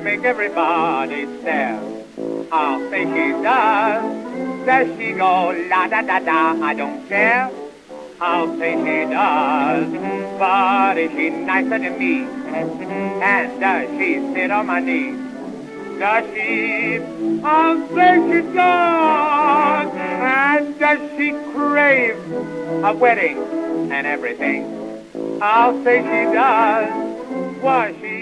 make everybody stare. I'll say she does. Does she go la da da da? I don't care. I'll say she does. But is she nicer than me? And does she sit on my knee? Does she? I'll say she does. And does she crave a wedding and everything? I'll say she does. Was she